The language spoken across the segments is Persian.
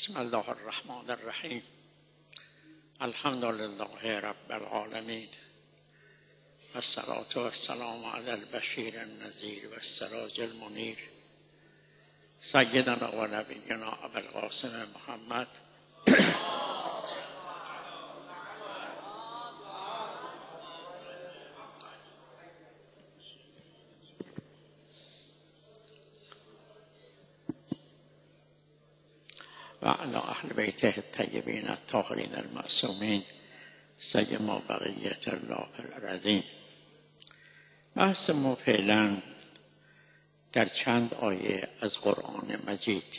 بسم الله الرحمن الرحیم. الحمد لله رب العالمین و الصلاة و السلام علی البشیر النذیر و السراج المنیر سیدنا و نبینا ابوالقاسم محمد و علی اهل بیته الطیبین الطاهرین المعصومین سیما بقیة الله فی الارضین. بحث ما فعلا در چند آیه از قرآن مجید.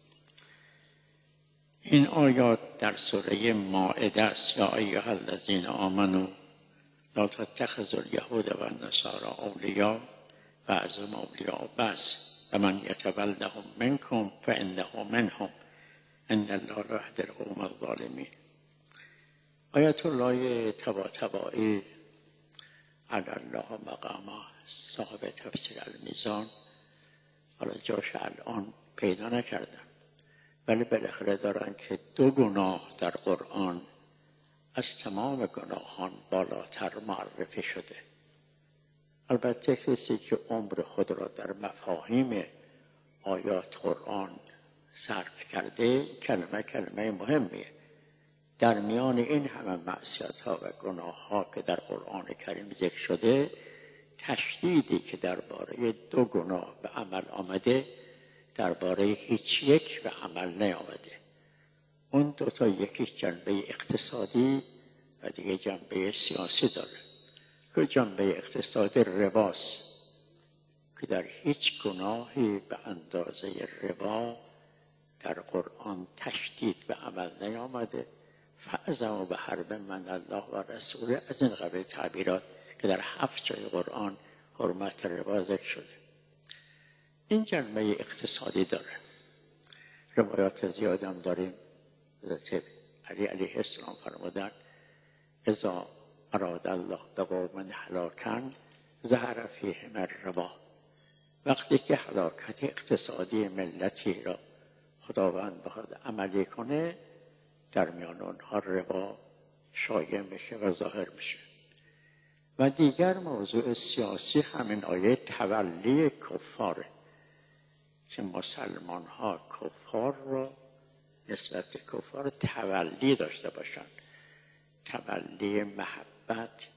این آیات در سوره مائده است. یا ایها الذین آمنوا لا تتخذوا الیهود و النصارى اولیاء بعضهم اولیاء بعض و من یتولهم منکم فانه منهم ان الله لا یهدی القوم الظالمین. آیت الله طباطبایی علی الله مقامه صاحب تفسیر المیزان، حالا جاش الان پیدا نکردم، ولی بالاخره دارن که 2 گناه در قرآن از تمام گناهان بالاتر معرفی شده. البته کسی که عمر خود را در مفاهیم آیات قرآن صرف کرده کلمه مهمیه. در میان این همه معصیت ها و گناه ها که در قرآن کریم ذکر شده، تشدیدی که درباره 2 گناه به عمل آمده درباره هیچ یک به عمل نیامده. اون 2 تا یکیش جنبه اقتصادی و دیگه جنبه سیاسی داره. که جنبه اقتصادی رباست که در هیچ گناهی به اندازه ربا در قرآن تشدید به عمل نیامده. فاعظموا بحرب من الله و رسوله، از این قبیل تعبیرات که در 7 جای قرآن حرمت ربا ذکر شده. این جنبه اقتصادی داره. روایات زیاد هم داریم. حضرت علی علیه السلام فرمودن اذا اراد الله بقوم هلاکا ظهر فیهم الربا. وقتی که هلاکت اقتصادی ملتی را خداوند بخواد عملی کنه، در میان آنها ربا شایع میشه و ظاهر میشه. و دیگر موضوع سیاسی همین آیه تولی کفاره که مسلمان ها کفار را نسبت به کفار تولی داشته باشند. تولی محبت،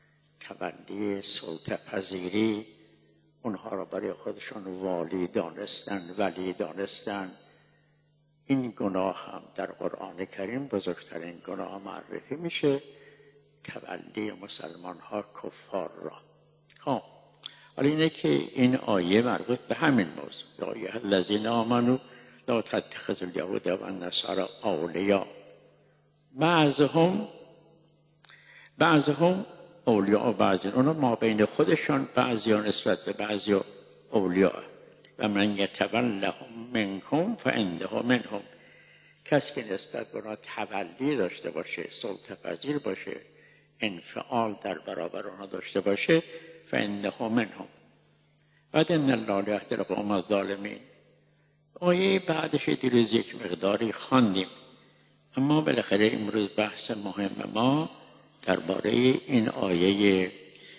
تولی سلطه پذیری، اونها را برای خودشون والی دانستن، ولی دانستن. این گناه هم در قرآن کریم بزرگترین گناه معرفی میشه، تولی مسلمان ها کفار را. حالا اینه که این آیه مربوط به همین موضوع. یا ایها الذین آمنوا لا تتخذوا الیهود و النصارى اولیاء بعضهم اولیاء بعض. اونا ما بین خودشان بعضیا نسبت به بعضیا اولیاء. و من یتولهم منکم فانه منهم. کسی که نسبت به اونا تولی داشته باشه، سلطه پذیر باشه، انفعال در برابر اونا داشته باشه، فانه منهم. بعد ان الله لا یهدی القوم الظالمین. آیه بعدش دیروز یک مقداری خواندیم، اما بالاخره امروز بحث مهم ما درباره این آیه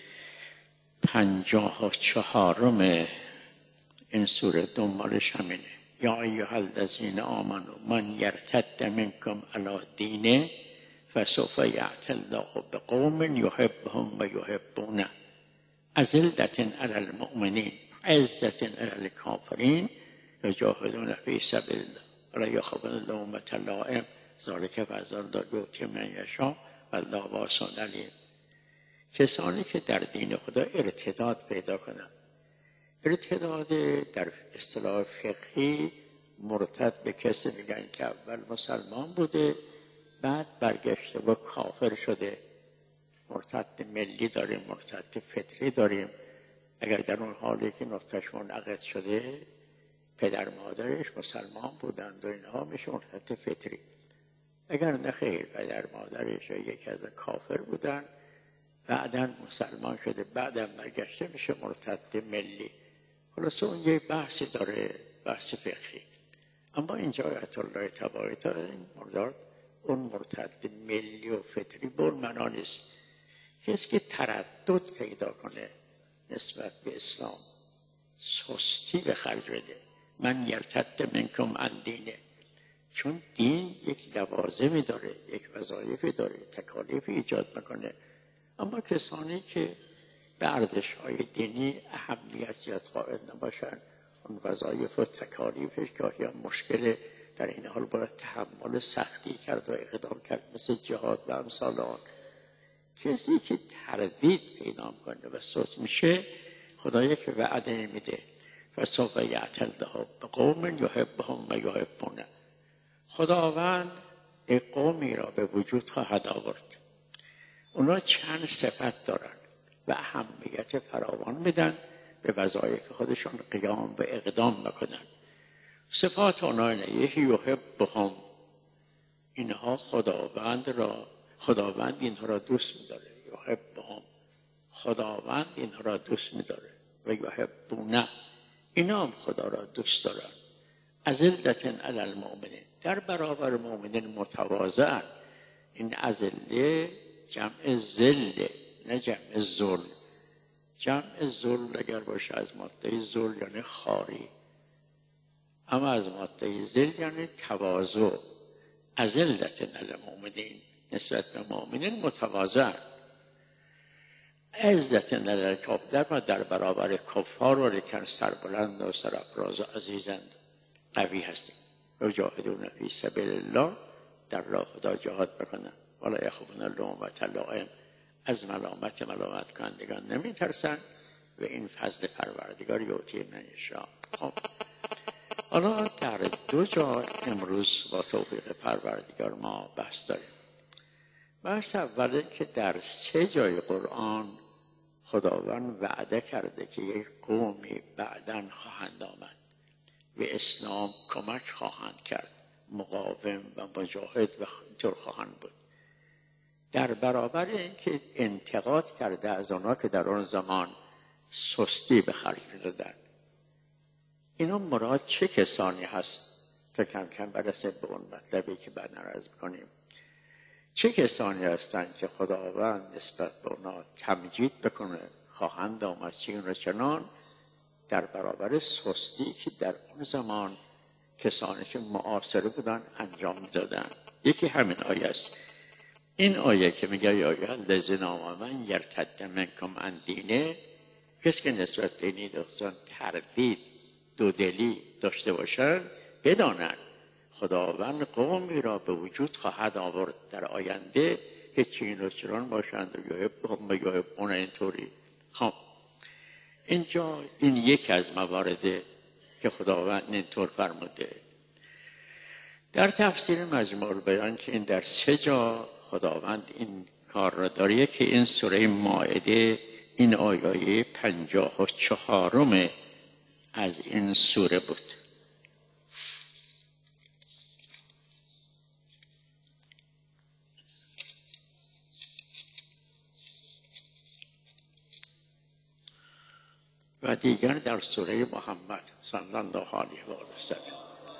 54 این سوره دنبالش همینه. یا ایها الذین آمنوا من یرتد منکم علی دینه فسوف یأتی الله بقوم یحبهم و یحبونه اذلة علی المؤمنین عزة علی الکافرین یجاهدون فی سبیل الله ولا یخافون لومة لائم ذلک فضل الله یؤتی من یشاء والله واسع علیم. کسانی که در دین خدا ارتداد پیدا کنند. ارتداد در اصطلاح فقهی مرتد به کسی میگن که اول مسلمان بوده بعد برگشته و کافر شده. مرتد ملی داریم، مرتد فطری داریم. اگر در اون حالی که نطفش منعقد شده پدر مادرش مسلمان بودند و اینها میشه مرتد فطری. اگر نخیر پدر مادرش یکی از کافر بودن بعداً مسلمان شده بعداً برگشته میشه مرتد ملی. خلاصه اون یه بحثی داره، بحث فقهی. اما اینجا آیت الله طباطبایی تا این مرداد اون مرتد ملی و فطری به اون معنا نیست. کسی که تردد پیدا کنه نسبت به اسلام، سستی به خرج بده، من یرتد منکم عن دینه، چون دین یک لوازمی داره، یک وظایفی داره، تکالیفی ایجاد میکنه. اما کسانی که به ارزش‌های دینی اهمیت زیاد قائل نباشند، اون وظایف و تکالیفش گاهی هم مشکل، در این حال باید تحمل سختی کرد و اقدام کرد، مثل جهاد و امثال آن. کسی که تردید پیدا کنه و سست میشه، خدایی که وعده میده فسوف یأتی الله بقوم یحبهم و یحبونه، خداوند یک قومی را به وجود خواهد آورد، اونا چند صفت دارن و اهمیت فراوان میدن، به وظایف خودشون قیام به اقدام میکنن. صفات اونا اینه: یکی یحبهم، اینها خداوند اینها را دوست میداره، یحبهم، خداوند اینها را دوست میداره، و یحبونه، اینا هم خدا را دوست دارن. اذلة علی المؤمنین، در برابر مؤمنین متواضع. این اذله جمع ذل، نه جمع ذل. جمع ذل اگر باشه از ماده ذل یعنی خاری، اما از ماده ذل یعنی تواضع. اذلة علی المؤمنین، نسبت به مؤمنین متواضع. عزت علی الکافرین، در برابر کفار و لیکن سربلند و سرافراز و عزیزند، قوی هستیم. و جاهدون فی سبیل الله، در راه خدا جهاد بکنن، ولا یخافون لومة لائم، از ملامت کنندگان نمی ترسن، و این فضل پروردگار یؤتی من یشاء. حالا در دو جا امروز با توفیق پروردگار ما بحث داریم. بحث اوله که در 3 جای قرآن خداوند وعده کرده که یک قومی بعداً خواهند آمد و اسلام کمک خواهند کرد، مقاوم و مجاهد و اینطور خواهند بود. در برابر اینکه انتقاد کرده از آنها که در آن زمان سستی به خرج می‌دادند. اینا مراد چه کسانی هست؟ تا کم کم برسه به اون مطلبی که بعد عرض می‌کنیم. چه کسانی هستند که خداوند نسبت به اونا تمجید بکنه، خواهند آمد چین و چنان، در برابر سستی که در اون زمان کسانی که معاصره بودن انجام دادن. یکی همین آیه است. این آیه که میگه یا ایها الذین آمنوا یرتد منکم عن دینه، کسی که نسبت به دینی دوستان تردید، دودلی داشته باشن، بدانند خداوند قومی را به وجود خواهد آورد در آینده که چین و چران باشند و یحبهم و یحبون، اینطوری. خب اینجا این یک از موارده که خداوند اینطور فرموده. در تفسیر مجموع البیان که این در 3 جا خداوند این کار را داره، که این سوره مائده این آیه 54 از این سوره بود. و دیگر در سوره محمد صلی الله علیه و سلم.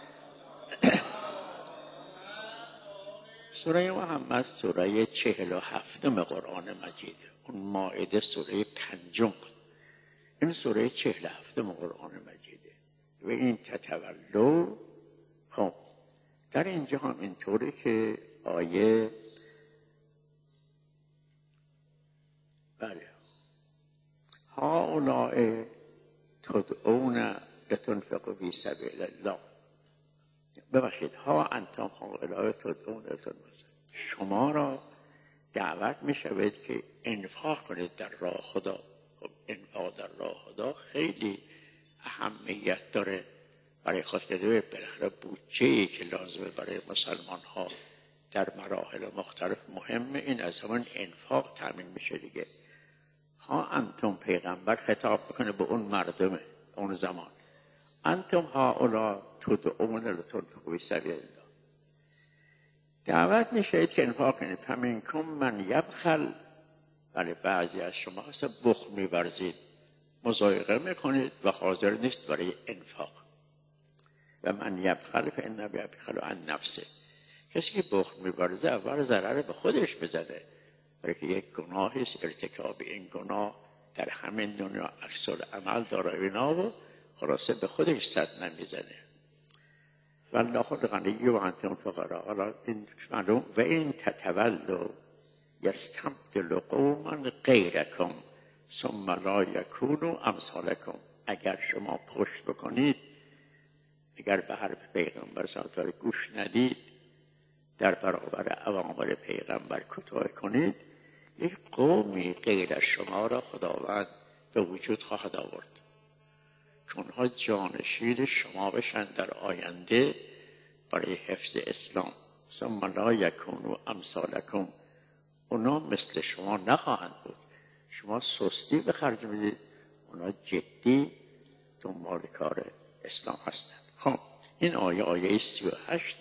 سوره محمد سوره 47 قرآن مجید، اون مائده سوره 5 بود. این سوره 47 قرآن مجیده و این تتولو. خب در اینجا هم اینطوری که آیه هؤلاء تدعون لتنفقوا فی سبیل الله، ببخشید، ها انتم هؤلاء تدعون لتنفقوا، شما را دعوت می شود که انفاق کنید در راه خدا. خب انفاق در راه خدا خیلی اهمیت داره برای خاطر بالاخره بودجه‌ای که لازمه برای مسلمان ها در مراحل مختلف مهمه، این از همون انفاق تامین میشه دیگه. ها انتم، پیغمبر خطاب میکنه به اون مردم اون زمان، انتم هؤلاء تدعون لتنفقوا فی سبیل الله، دعوت میشید که انفاق کنید. فمنکم من یبخل، ولی بعضی از شما هست بخل می‌ورزید، مضایقه میکنید و حاضر نیست برای انفاق. و من یبخل فانما یبخل عن نفسه. کسی که بخل می‌ورزه اول ضرر به خودش بزنه، برای که یک گناهی است، ارتکاب این گناه در همین دنیا عکس العمل داره اینا و خلاصه به خودش صدمه میزنه. والله الغنی و انتم الفقراء. حالا این معلوم و این تتولوا یستبدل قوما غیرکم ثم لا یکونوا امثالکم. اگر شما پشت بکنید، اگر به حرف پیغمبر صلی الله علیه و آله گوش ندید، در برابر اوامر پیغمبر کوتاه کنید، یک قومی غیر از شما را خداوند به وجود خواهد آورد که اونها جانشین شما بشن در آینده برای حفظ اسلام. ثم لا یکونوا امثالکم. اونا مثل شما نخواهند بود. شما سستی به خرج میدید، اونا جدی دنبال کار اسلام هستند. خب این آیه 38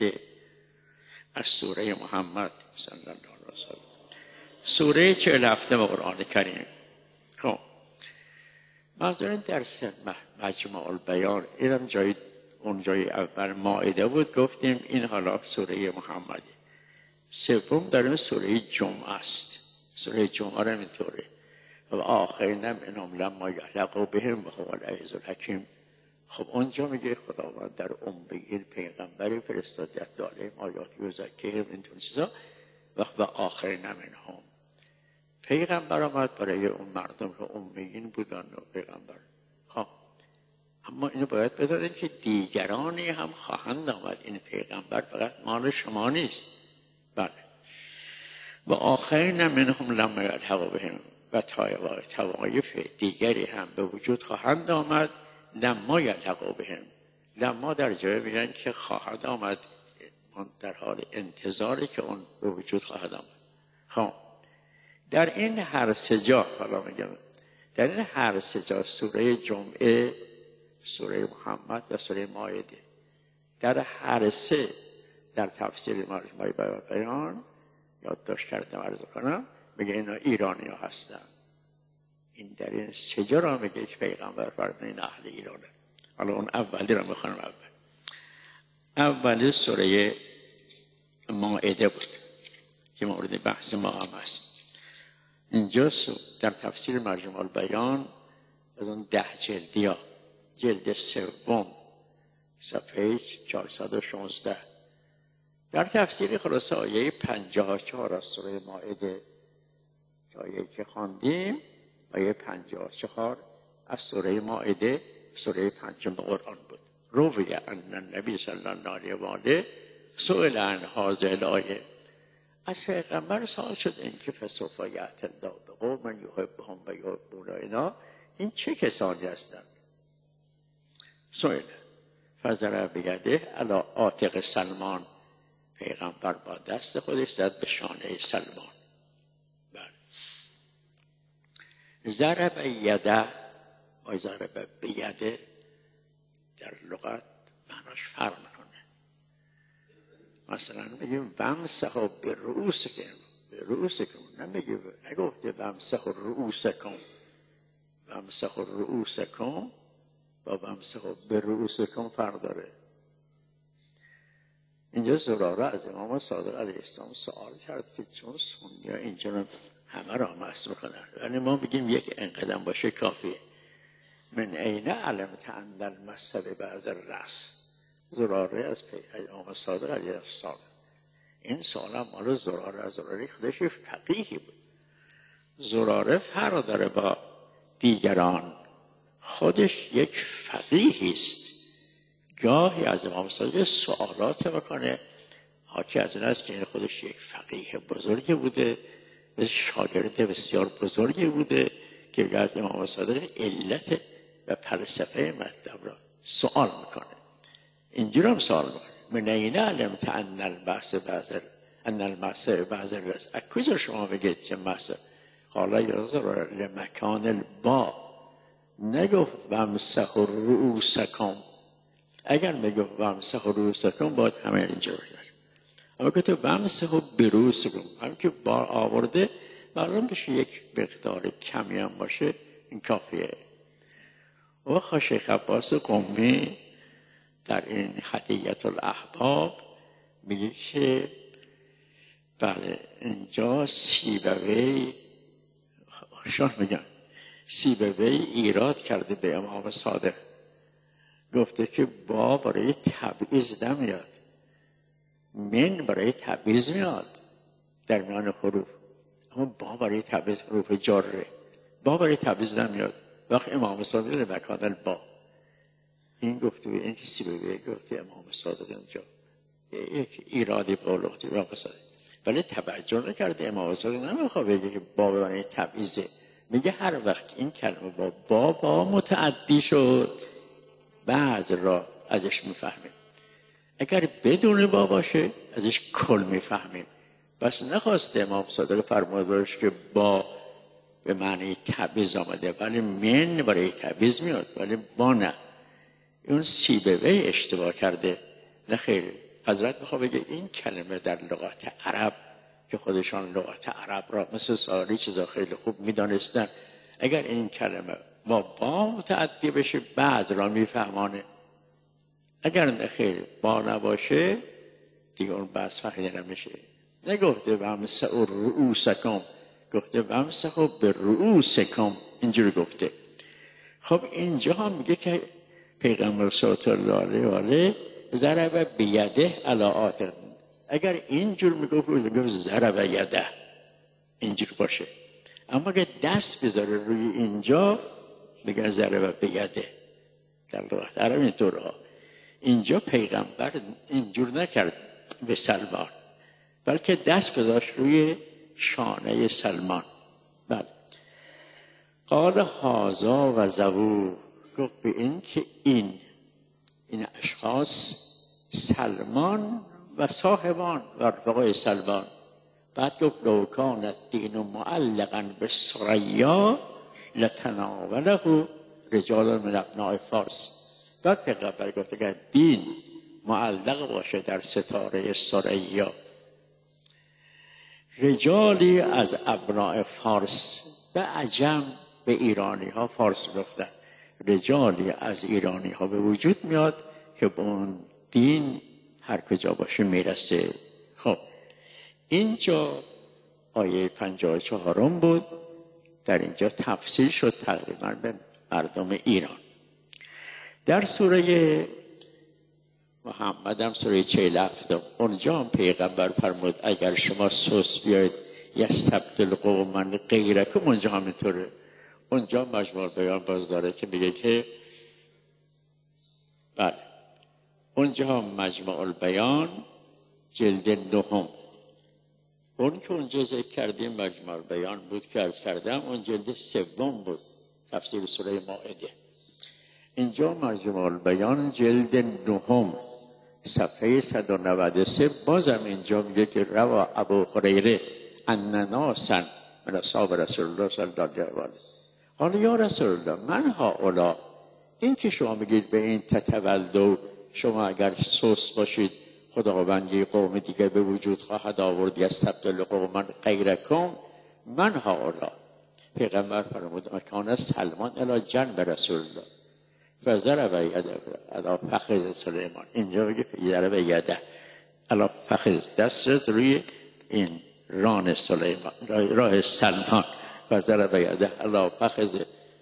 از سوره محمد صلی الله علیه و سلم، سوره 47 قرآن کریم. خب منظور درس مجمع البیان اینم جای اون جای اول مائده بود، گفتیم این حالا سوره محمد. سوم در این سوره جمعه است. سوره جمعه هم اینطوره. و آخرین منهم لما یحلقوا بهم و هو العزیز الحکیم. خب اونجا میگه خداوند در امیین پیغمبری فرستاده داره آیاتی و ذکر این چیزا و آخرین منهم. پیغمبر آمد برای اون مردم که امیین بودن و پیغمبر. خب اما اینو باید بدانیم که دیگرانی هم خواهند آمد. این پیغمبر فقط مال شما نیست. بله. و آخرین منهم لما یلحقوا بهم و طوایف دیگری هم به وجود خواهند آمد. لما یلحقوا بهم، لما در جای میگن که خواهد آمد، در حال انتظاری که اون به وجود خواهد آمد. خب در این هر سه جا، حالا میگم در این هر سه جا، سوره جمعه، سوره محمد و سوره مائده، در هر سه در تفسیر مجمع بیان یادداشت کردم عرض کنم، میگه اینا ایرانی ها هستن. این در این سه جا را میگه که پیغمبر فرمود این اهل ایرانه. حالا اون اولی را میخونم. اولی سوره مائده بود که مورد بحث ما هم هست. اینجا در تفسیر مجمع البیان از اون 10 جلدی ها، جلد سوم صفحه 416 در تفسیر خلاصه آیه 54 از سوره مائده، آیه که خواندیم آیه 54 از سوره مائده، سوره 5 قرآن بود. روی ان النبی صلی الله علیه و آله سئل عن هذه الآیه. از پیغمبر سوال شد این که فسوف یأتی الله بقوم یحبهم و یحبونه، این چه کسانی هستند؟ سئل فضرب بیده علی عاتق سلمان. پیغمبر با دست خودش زد به شانه سلمان. ضرب یده و ضرب بیده در لغت معناش فرق میکنه. مثلا میگیم ومسحوا برؤوسکم، نگفته ومسحوا رؤوسکم. ومسحوا رؤوسکم و ومسحوا برؤوسکم فرق داره. اینجا زراره از امام صادق علیه السلام سوال کرد که چون سنی‌ها اینجا همه را مست میکنن، یعنی ما بگیم یک انقدم باشه کافیه. من عین علمت ان المس ببعض الرأس. زراره از امام صادق علیه السلام. این سوال هم مال زراره. از زراره خودش فقیهی بود. زراره فرق داره با دیگران، خودش یک فقیهی است. گاهی از امام صادق سوالات میکنه حاکی از این است که خودش یک فقیه بزرگی بوده، شاگرد بسیار بزرگی بوده که از امام صادق علت و فلسفه مطلب را سوال میکنه. اینجور هم سوال میکنه من این علمت ان المس بعض الرأس. از کجا شما بگید که مس؟ قال یزر لمکان البا. نگفت ومسحوا رؤوسکم. اگر میگفت ومسحوا رؤوسکم باید همه اینجا بگید. اما که تو ومسحوا برؤوسکم، هم که بار آورده معلوم بشه یک مقدار کمی هم باشه این کافیه. و شیخ عباس قمی در این هدیت الاحباب میگه که بله اینجا سیبوی شان میگن سیبوی ایراد کرده به امام صادق، گفته که با برای تبعیض نمیاد، من برای تبعیض میاد در میان حروف، اما با برای تبعیض حروف جاره، با برای تبعیض نمیاد. وقت امام صادق مکان با این گفته این که سیبوی گفته امام صادق اینجا یک ایرادی بولوختی امام صادق، ولی توجه نکرده. امام صادق نمیخواد بگه که با برای تبعیضه، میگه هر وقت این کلمه با متعدی شد بعض را ازش میفهمیم، اگر بدون با باشه ازش کل میفهمیم. بس نخواسته امام صادق فرمودش که با به معنی تبعیض آمده، ولی من برای تبعیض میاد ولی با نه. اون سیبوی اشتباه کرده، نه خیر. حضرت میخواد بگه این کلمه در لغات عرب که خودشان لغات عرب را مثل سایر چیزا خیلی خوب میدانستن، اگر این کلمه با متعدی بشه بعض را میفهمانه، اگر نه خیر با نباشه دیگه اون بحث فهمیده نمیشه. نگفته وامسحوا رؤوسکم، گفته وامسحوا برؤوسکم، اینجوری گفته. خب اینجا هم میگه که پیغمبر صلی الله علیه و آله ضرب بیده علی عاتق، اگر اینجور میگفت ضرب یده اینجور باشه، اما اگر دست بذاره روی اینجا میگن ضرب بیده. در لغت عرب اینطورها. اینجا پیغمبر اینجور نکرد به سلمان، بلکه دست گذاشت روی شانه سلمان. بله. قال هذا و زبور، گفت به این که این اشخاص سلمان و صاحبان و رفقای سلمان. بعد گفت لو کان الدین معلقا بالثریا لتناوله رجال من ابناء فارس. بعد پیغمبر گفت اگر دین معلق باشه در ستاره ثریا، رجالی از ابناء فارس، به عجم به ایرانی ها فارس گفتن، رجالی از ایرانی ها به وجود میاد که به اون دین هر کجا باشه میرسه. خب اینجا آیه 54 بود، در اینجا تفسیر شد تقریبا به مردم ایران. در سوره محمد هم سوره 47 اونجا هم پیغمبر فرمود اگر شما سوس بیاید یستبدل قوما غیرکم، اونجا هم اینطوره. اونجا مجموع بیان باز داره که میگه که بله اونجا هم مجموع البیان جلد 9، اون که اونجا ذکر کردیم مجموع البیان بود که عرض کردم، اون جلد 3 بود تفسیر سوره مائده. اینجا مجموع البیان جلد 9 صفحه 193 بازم اینجا میگه که روا ابو هریره ان ناسا من اصحاب رسول الله صلی الله علیه و آله قال یا رسول الله من هؤلاء، این که شما میگید به این تتولدو، شما اگر سوس باشید خداوند یک قوم دیگه به وجود خواهد آورد یستبدل قوما غیرکم، من هؤلاء. پیغمبر فرمود مکان سلمان الی جنب رسول الله فضرب یده علی فخذ سلیمان. اینجا بگه ضرب یده علی فخذ، دست روی این ران سلیمان، راه سلمان، فضرب یده علی فخذ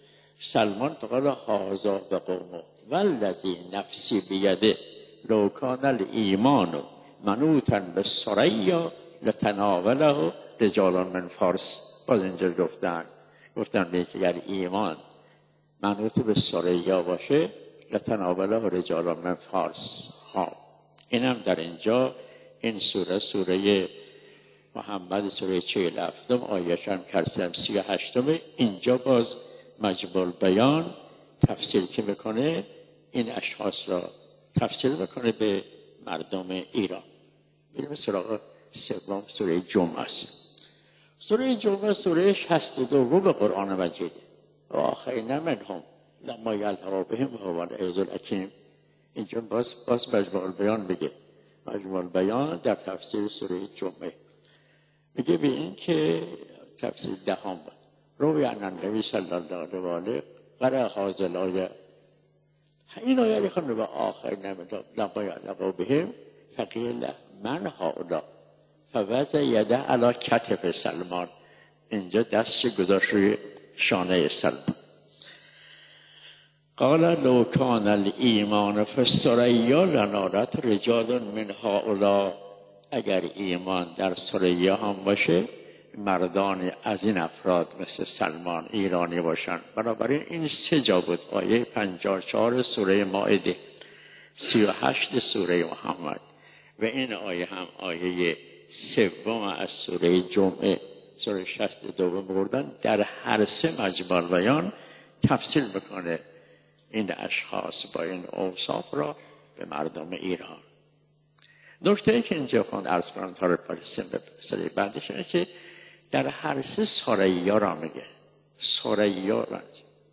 سلمان فقال هذا بقومه والذی نفسی بیده لو کان الایمان منوطا بالثریا لتناوله رجال من فارس. باز اینجا گفتن به اگر ایمان منوط به ثریا باشه لتناوله رجال من فارس. خب اینم در اینجا این سوره محمد سوره 47 آیه‌اش هم کردم 38. اینجا باز مجموع البیان تفسیر که بکنه این اشخاص را تفسیر بکنه به مردم ایران. بریم سراغ سوم سوره جمعه است. سوره جمعه سوره 62 قرآن مجید و آخرین منهم لما یلحق بهم هو العزیز الحکیم. اینجا باز مجموع البیان بگه، مجموع البیان در تفسیر سوره جمعه میگه به این که تفسیر 10 بود روی ان النبی صلی الله علیه و آله قرأ هذه الآیه این آیه خواند و آخر نمیداد لقا بهم فقیل من هؤلاء فوضع یده علی کتف سلمان. اینجا دستش گذاشت روی شانه سلمان. قال لو کان الایمان فی الثریا لنالت رجال من هؤلاء. اگر ایمان در ثریا هم باشه مردان از این افراد مثل سلمان ایرانی باشن. بنابراین این 3 جا بود: آیه 54 سوره مائده، 38 سوره محمد و این آیه هم آیه 3 از سوره جمعه، سوره 62 بردن. در هر 3 مجموع البیان تفصیل بکنه این اشخاص با این اوصاف را به مردم ایران. نکته که اینجا خوند عرض کنم تا پالیسیم به سری بعدش اینه که در هر 3 ثریا را میگه. ثریا را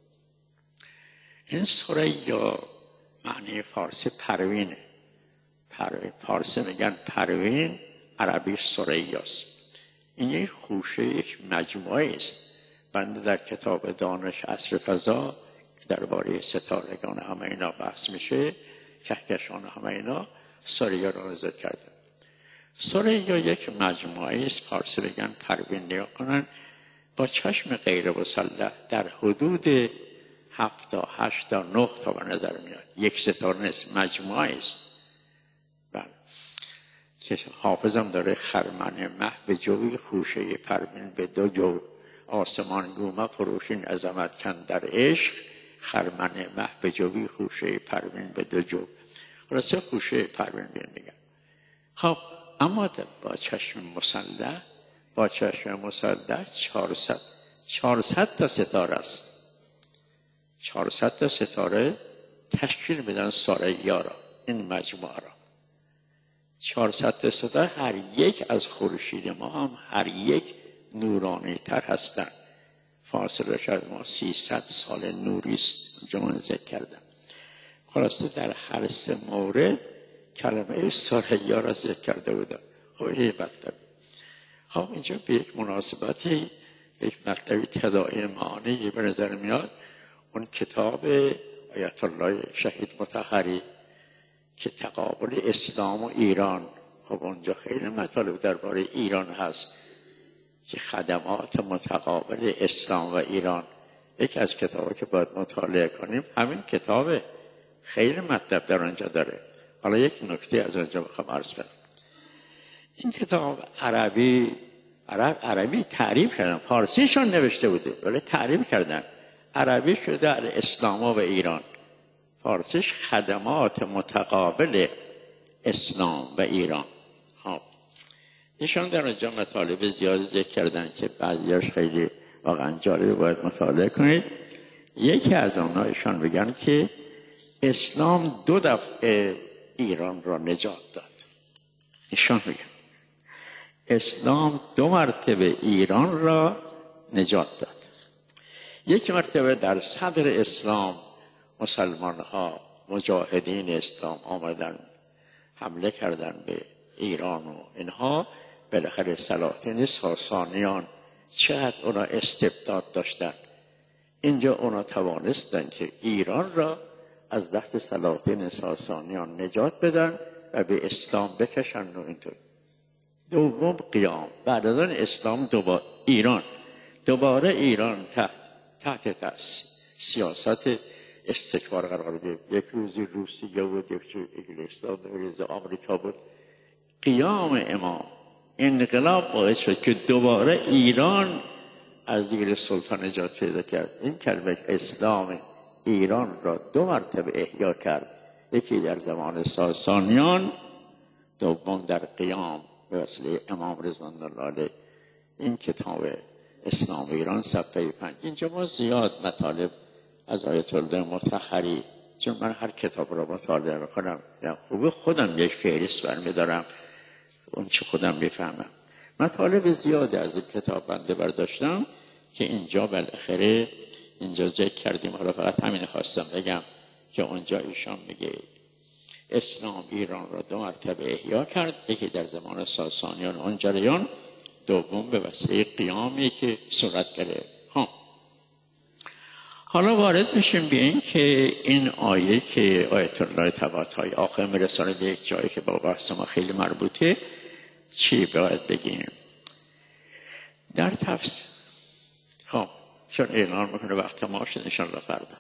این ثریا معنی فارسی پروینه. فارسی میگن پروین، عربی ثریاست. این یک خوشه، یک مجموعه است. بنده در کتاب دانش عصر فضا درباره ستارگان همه اینا بحث میشه، کهکشان همه اینا، ثریا را ذکر کردم. ثریا یک مجموعه است، فارسی بگن پروین. نگاه کنن با چشم غیر مسلح در حدود 7 تا 8 تا 9 تا به نظر میاد. یک ستاره نیست، مجموعه است. که حافظم داره خرمن مه به جوی خوشه پروین به 2 جو آسمان گومه فروشین عظمت کن در عشق. خرمن مه به جوی خوشه پروین به 2 جو. خلاصه خوشه پروین میگن. خب اما با چشم مسلح 400 تا ستاره است. 400 تا ستاره تشکیل میدن ثریا را، این مجموعه را. 400 تا ستاره هر یک از خورشید ما هم هر یک نورانی تر هستند. فاصله از ما 300 سال نوری است. اونجا من ذکر کردم. خلاصه در هر 3 مورد کلمه ثریا را ذکر کرده بودم. خب اینجا به یک مناسبتی یک مطلبی تداعی معانی به نظر میاد. اون کتاب آیت الله شهید مطهری که تقابل اسلام و ایران، خب اونجا خیلی مطالب درباره ایران هست که خدمات متقابل اسلام و ایران. یکی از کتابا که باید مطالعه کنیم همین کتابه. خیلی مطلب در آنجا داره. حالا یک نکته از آنجا بخوام عرض کنم. این کتاب عربی تعریف کردن، فارسیشون نوشته بوده ولی تعریف کردن. عربی شده در اسلام و ایران، فارسیش خدمات متقابل اسلام و ایران. خب ایشان در آنجا مطالب زیادی ذکر کردن که بعضیاش خیلی واقعا جالبه، باید مطالعه کنید. یکی از آنها ایشان بگن که اسلام 2 دفعه ایران را نجات داد. ایشان بگن اسلام 2 مرتبه ایران را نجات داد. یک مرتبه در صدر اسلام مسلمان ها، مجاهدین اسلام آمدن حمله کردن به ایران و اینها. بالاخره سلاطین ساسانیان چقدر اونا استبداد داشتن، اینجا اونا توانستن که ایران را از دست سلاطین ساسانیان نجات بدن و به اسلام بکشن. و اینطور دوم قیام بعد از آن اسلام دوباره ایران تحت سیاست استکبار قرار گرفت. یک روزی روسیه بود، یک روزی انگلستان بود، آمریکا بود. قیام امام انقلاب باعث شد که دوباره ایران از زیر سلطان نجات پیدا کرد. این کلمه اسلام ایران را 2 مرتبه احیا کرد. یکی در زمان ساسانیان، دوم در قیام به وسیله امام رضوان الله علیه. این کتاب اسلام ایران صفحه 5. اینجا ما زیاد مطالب از آیت الله مطهری، چون من هر کتاب را مطالعه میکنم خوبه خودم یک فهرست برمیدارم اون چه خودم بفهمم. مطالب زیاد از این کتاب بنده برداشتم که اینجا بالاخره اینجا ذکر کردیم. حالا فقط همین خواستم بگم که اونجا ایشان میگه اسلام ایران را 2 مرتبه احیا کرد. یکی در زمان ساسانیان اون جریان، دوم به وسیله قیامی که صورت گرفت. حالا وارد میشیم به این که این آیه که آیت الله طباطبایی آخر میرسانه به یک جایی که با بحث ما خیلی مربوطه، چی باید بگیم در تفسیر؟ خب چون اعلان میکنه وقت ما شد، انشاءالله فردا